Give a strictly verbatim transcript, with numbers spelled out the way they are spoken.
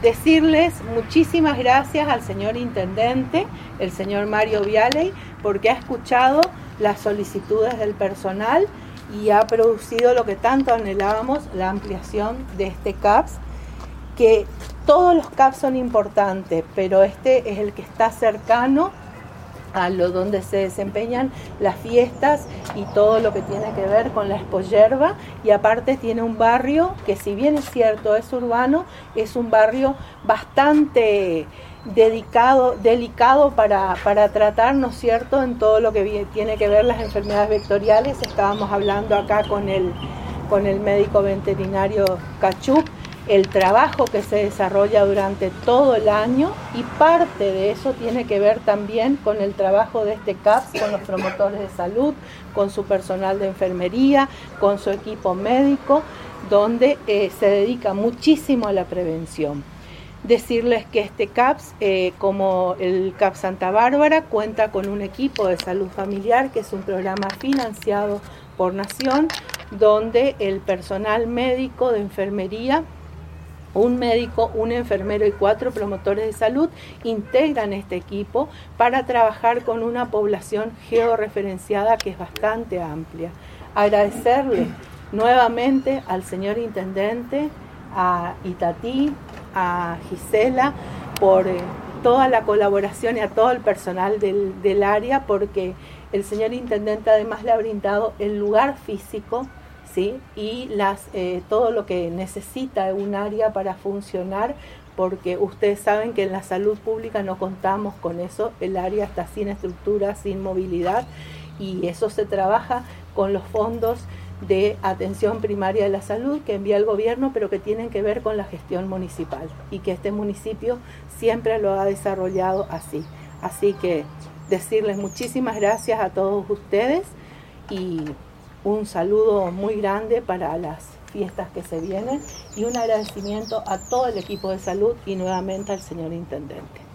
decirles muchísimas gracias al señor Intendente, el señor Mario Vialey, porque ha escuchado las solicitudes del personal y ha producido lo que tanto anhelábamos, la ampliación de este C A P S, que todos los C A P S son importantes, pero este es el que está cercano a lo donde se desempeñan las fiestas y todo lo que tiene que ver con la Expoyerba, y aparte tiene un barrio que, si bien es cierto es urbano, es un barrio bastante dedicado, delicado para, para tratar, ¿no es cierto?, en todo lo que tiene que ver las enfermedades vectoriales. Estábamos hablando acá con el, con el médico veterinario Cachup, el trabajo que se desarrolla durante todo el año, y parte de eso tiene que ver también con el trabajo de este C A P S, con los promotores de salud, con su personal de enfermería, con su equipo médico, donde eh, se dedica muchísimo a la prevención. Decirles que este C A P S, eh, como el C A P S Santa Bárbara, cuenta con un equipo de salud familiar, que es un programa financiado por Nación, donde el personal médico de enfermería, un médico, un enfermero y cuatro promotores de salud integran este equipo para trabajar con una población georreferenciada que es bastante amplia. Agradecerle nuevamente al señor Intendente, a Itatí, a Gisela, por eh, toda la colaboración, y a todo el personal del, del área, porque el señor Intendente además le ha brindado el lugar físico, ¿sí?, y las, eh, todo lo que necesita un área para funcionar, porque ustedes saben que en la salud pública no contamos con eso, el área está sin estructura, sin movilidad, y eso se trabaja con los fondos de atención primaria de la salud que envía el gobierno, pero que tienen que ver con la gestión municipal, y que este municipio siempre lo ha desarrollado así. Así que decirles muchísimas gracias a todos ustedes, y un saludo muy grande para las fiestas que se vienen, y un agradecimiento a todo el equipo de salud y nuevamente al señor Intendente.